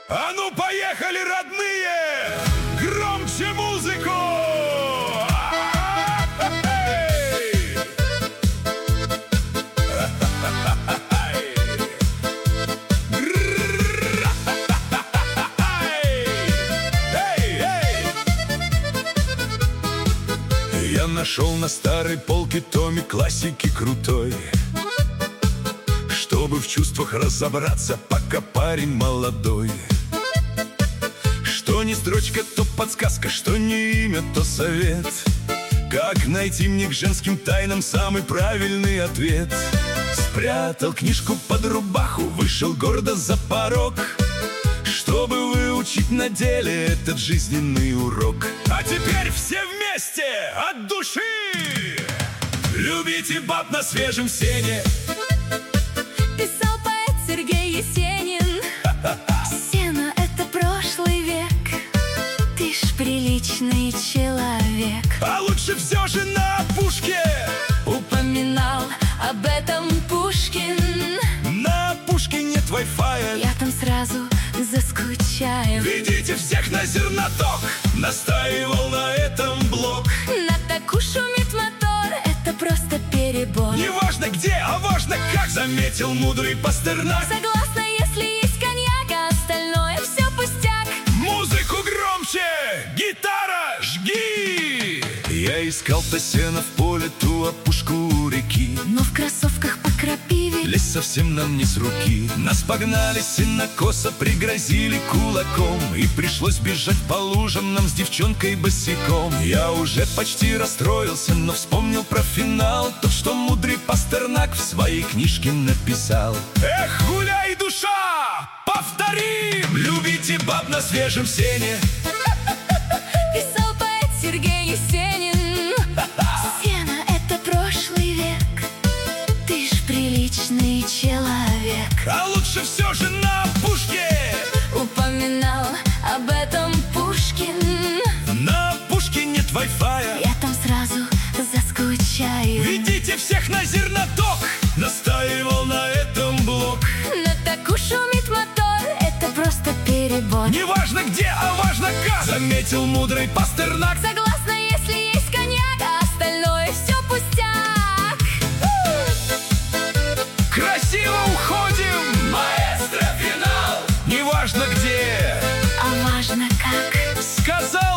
А ну поехали, родные! Громче музыку! Я нашел на старой полке томик классики крутой, чтобы в чувствах разобраться, пока парень молодой. Что не строчка, то подсказка, что не имя, то совет. Как найти мне к женским тайнам самый правильный ответ? Спрятал книжку под рубаху, вышел гордо за порог, чтобы выучить на деле этот жизненный урок. А теперь все вместе от души любите баб на свежем сене. Писал поэт Сергей Есенин. Сено — это прошлый век. Ты ж приличный человек. А лучше все же на опушке Упоминал об этом Пушкин. на опушке нет Wi-Fi. Я там сразу заскучаю. Ведите всех на зерноток, настаивал на этом блок. На таку шумит мотор, это просто перебор. Не важно где, а важно как, заметил мудрый Пастернак. Согласна, если есть коньяк, а остальное все пустяк. Музыку громче, гитара, жги! Я искал-то сено в поле, ту опушку у реки, Но в кроссовках по крапиве лес совсем нам не с руки. Нас погнали сенокоса, пригрозили кулаком, и пришлось бежать по лужам нам с девчонкой босиком. Я уже почти расстроился, но вспомнил про финал, тот, что мудрый Пастернак в своей книжке написал. Эх, гуляй, душа, повторим! Любите баб на свежем сене. писал поэт Сергей Есенин. Сено — это прошлый век. Ты ж приличный человек. А лучше все же на опушке. Упоминал об этом Пушкин. На опушке нет Wi-Fi. Я там сразу заскучаю. Ведите всех на зерноток, настаивал на этом блок. На таку шумит мотор, это просто перебор. Не важно где, а важно как, заметил мудрый Пастернак. Согласна, если есть коньяк, а остальное все пустяк. Красиво уходим, маэстро, финал. Не важно где, А важно как. сказал